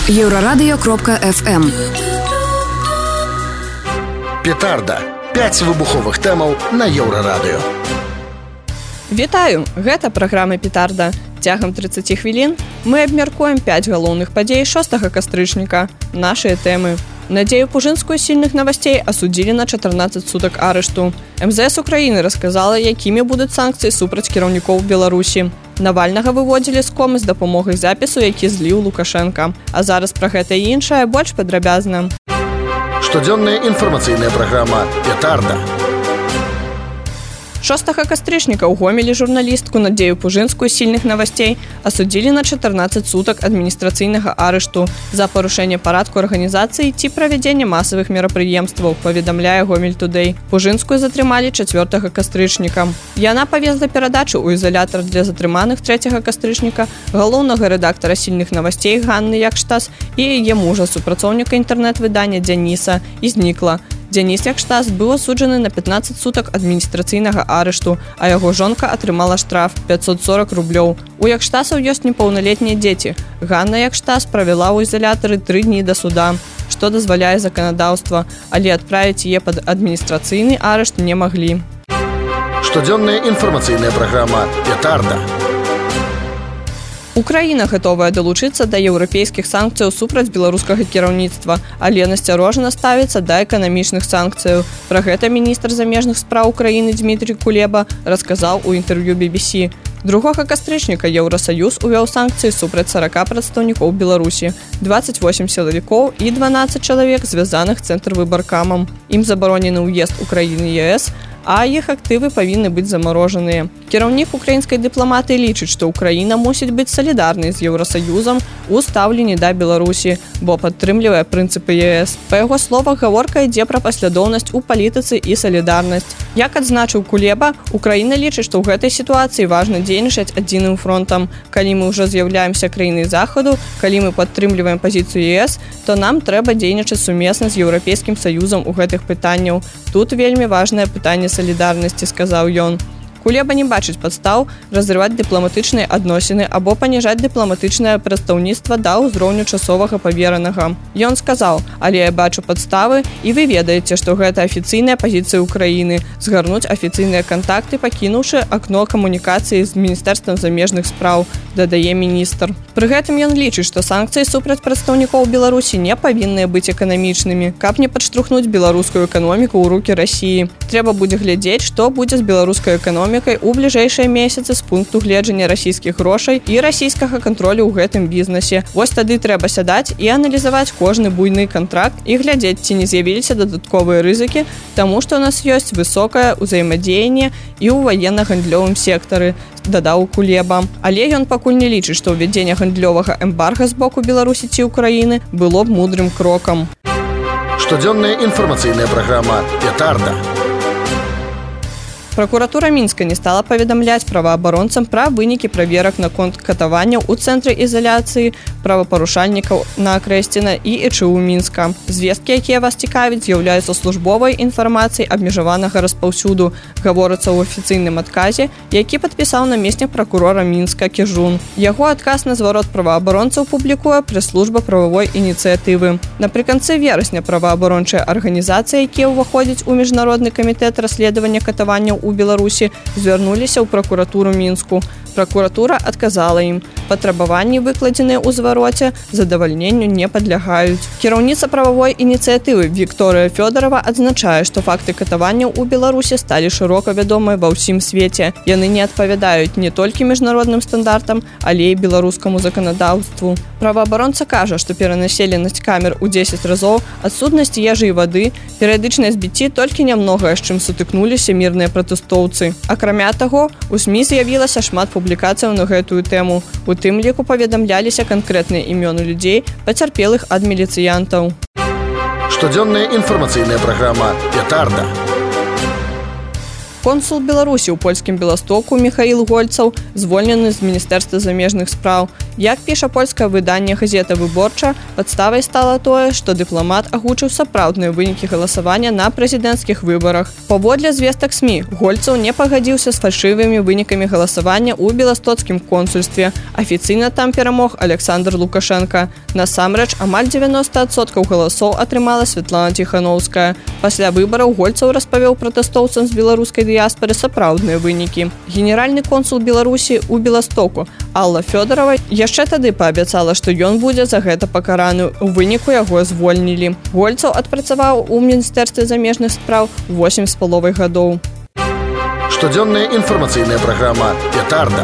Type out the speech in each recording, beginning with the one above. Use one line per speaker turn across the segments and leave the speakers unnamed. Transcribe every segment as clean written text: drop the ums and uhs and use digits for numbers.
Еўрарадыё.FM.
Петарда. 5 выбуховых тэмаў на Еўрарадыё.
Вітаю! Гэта праграма «Петарда». Цягам 30 хвілін мы абмяркуем 5 галоўных падзей 6 кастрычніка. Нашыя тэмы. Надзею Пужынскую сильных новостей осудили на 14 суток арышту. МЗС Украины рассказала, якімі будуць санкцыі супраць кіраўнікоў Беларусі. Навальнага выводзілі з комы з дапамогай запісу, які зліў Лукашенко. А зараз пра гэта і іншае больш падрабязна.
Штодзённая інфармацыйная праграма «Петарда».
6 кастрычніка ў Гомелі журналістку Надзею Пужынскую сильных новостей осудили на 14 суток адміністрацыйнага арышту за парушэнне парадку арганізацыі ці правядзення масавых мерапрыемстваў, паведамляе Гомель Тудэй. Пужынскую затрымалі 4 кастрычніка. Яна павезла перадачу ў ізалятар для затрыманых 3 кастрычніка галоўнага рэдактара сильных новостей Ганны Якштас і яе мужа, супрацоўніка інтэрнэт-выдання Дзяніса, і знікла. Дзяніс Якштас быў асуджаны на 15 суток адміністрацыйнага арышту, а яго жонка атрымала штраф 540 рублёў. У Якштасаў ёсць непаўналетнія дзеці. Ганна Якштас правяла ў ізалятары 3 дні да суда, што дазваляе заканадаўства, але адправіць яе пад адміністрацыйны арышт не маглі.
Штодзённая інфармацыйная праграма «Петарда».
Украіна гатовая далучыцца да еўрапейскіх санкцыяў супраць беларускага кіраўніцтва, але насцярожана ставіцца да эканамічных санкцыяў. Пра гэта міністр замежных спраў Украіны Дмітрий Кулеба расказаў у інтэрв'ю BBC. 2 кастрычніка Еўрасаюз увёў санкцыі супраць 40 прадстаўнікоў Беларусі, 28 сілавікоў і 12 чалавек, звязаных цэнтрвыбаркамам. Ім забаронены ўезд Украіны і ЕС, а іх актывы павінны быць замарожаныя. Кіраўнік украінскай дыпламатыі лічыць, што Украіна мусіць быць салідарнай з Еўрасаюзам у стаўленні да Беларусі, бо падтрымлівае прынцыпы ЕС. Па яго словах, гаворка ідзе пра паслядоўнасць у палітыцы і салідарнасць. Як адзначыў Кулеба, Украіна лічыць, што ў гэтай сітуацыі важна дзейнічаць адзіным фронтам. Калі мы ўжо з'яўляемся краінай Захаду, калі мы падтрымліваем пазіцыю ЕС, то нам трэба дзейнічаць сумесна з Еўрапейскім саюзам у гэтых пытанняў. Тут вельмі важнае пытанне салідарнасці, сказаў ён. Кулеба не бачыць падстаў разрываць дыпламатычныя адносіны або паніжаць дыпламатычнае прадстаўніцтва да ўзроўню часовага паверанага. Ён сказаў: «Але я бачу падставы, і вы ведаеце, што гэта афіцыйная пазіцыя Украіны – згарнуць афіцыйныя кантакты, пакінуўшы акно камунікацыі з Міністэрствам замежных спраў», дадае міністр. Пры гэтым ён лічыць, што санкцыі супраць прадстаўнікоў Беларусі не павінныя быць эканамічнымі, каб не падштурхнуць беларускую эканоміку ў рукі Расіі. Трэба будзе глядзець, што будзе з беларускай эканомікай у бліжэйшыя месяцы з пункту гледжання расійскіх грошай і расійскага кантролю ў гэтым бізнесе. Вось тады трэба сядаць і аналізаваць кожны буйны кантракт і глядзець, ці не з'явіліся дадатковыя рызыкі, таму што ў нас ёсць высокае ўзаемадзеянне і ў ваенна-гандлёвым сектары, дадаў Кулеба. Але ён пакуль не лічыць, што ўвядзенне гандлёвага эмбарга з боку Беларусі ці Украіны было б мудрым крокам.
Штодзённая інфармацыйная праграма «Петарда».
Пракуратура Мінска не стала паведамляць праваабаронцам пра вынікі праверак наконт катаванняў у цэнтры ізаляцыі правапарушальнікаў на Акрэсціна і ЭЧУ Мінска. Звесткі, якія вас цікавяць, з'яўляюцца службовай інфармацыяй абмежаванага распаўсюду, гаворыцца ў афіцыйным адказе, які падпісаў намеснік пракурора Мінска Кіжун. Яго адказ на зварот праваабаронцаў публікуе прэс-служба прававой ініцыятывы. Напрыканцы верасня праваабарончыя арганізацыі, якія ўваходзяць у міжнародны камітэт расследавання катаванняў у Беларусі, звярнуліся ў пракуратуру Мінску. Пракуратура адказала ім: патрабаванні, выкладзеныя ў звароце, задавальненню не падлягаюць. Кіраўніца прававой ініцыятывы Вікторыя Фёдорова адзначае, што факты катаванняў у Беларусі сталі шырока вядомыя ва ўсім свеце. Яны не адпавядаюць не толькі міжнародным стандартам, але і беларускаму заканадаўству. Праваабаронца кажа, што перанаселенасць камер у 10 разоў, адсутнасць ежы і вады, перыядычнае збіцці толькі нямнога, з чым сутыкнуліся мірныя пратэстоўцы. Акрамя таго, у СМІ з'явілася шмат публікацыяў на гэтую тэму. У тым ліку паведамляліся канкрэтныя імёны людзей, пацярпелых ад міліцыянтаў.
Штодзённая інфармацыйная праграма «Петарда».
Консул Беларусі ў польскім Беластоку Міхаіл Гольцаў звольнены з Міністэрства замежных спраў. Як піша польскае выданне газета «Выборча», падставай стала тое, што дыпламат агучыў сапраўдныя вынікі галасавання на прэзідэнцкіх выбарах. Паводле звестак СМІ, Гольцаў не пагадзіўся з фальшывымі вынікамі галасавання ў беластоцкім консульстве. Афіцыйна там перамог Александр Лукашенко. Насамрэч, амаль 90% галасоў атрымала Святлана Ціхановская. Пасля выбараў Гольцаў распавёў пратэстоўцам з беларускай дыяспары сапраўдныя вынікі. Генеральны консул Беларусі ў Беластоку Алла Фёдорова яшчэ тады паабяцала, што ён будзе за гэта пакараны. У выніку яго звольнілі. Гольцаў адпрацаваў у міністэрстве замежных спраў 8,5 гадоў.
Штодзённая інфармацыйная праграма «Петарда».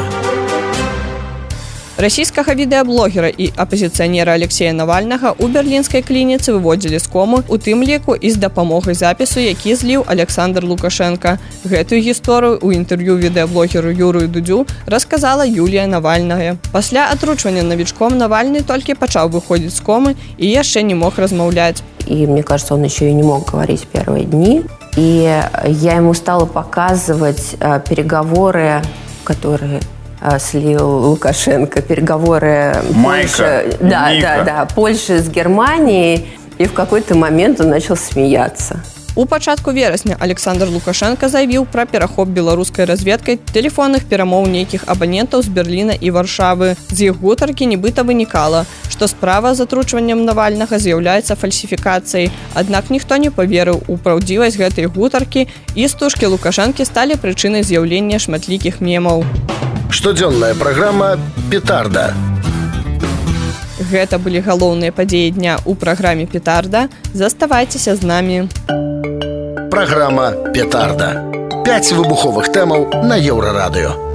Расійскага відэаблогера і апазіцыянера Алексея Навальнага ў берлінскай клініцы выводзілі з комы, у тым ліку і з дапамогай запісу, які зліў Александр Лукашенко. Гэтую гісторыю ў інтэрв'ю відэаблогеру Юрыю Дудзю расказала Юлія Навальная. Пасля атручвання новічком Навальны толькі пачаў выходзіць з комы і яшчэ не мог размаўляць.
И мне кажется, он еще и не мог говорить первые дни. И я ему стала показывать переговоры, которые слил Лукашенко, переговоры Польши, Польши с Германией, и в какой-то момент он начал смеяться.
У пачатку верасня Александр Лукашенко заявіў пра перахоп беларускай разведкай тэлефонных перамоў нейкіх абанентаў з Берліна і Варшавы. З іх гутаркі нібыта вынікала, што справа з атручваннем Навальнага з'яўляецца фальсіфікацыяй. Аднак ніхто не паверыў у праўдзівасць гэтай гутаркі, і стужкі Лукашэнкі сталі прычынай з'яўлення шматлікіх мемаў.
Штодзённая праграма «Петарда».
Гэта былі галоўныя падзеі дня ў праграме «Петарда». Заставайцеся з намі.
Праграма «Петарда». 5 выбуховых тэмаў на Еўрарадыё.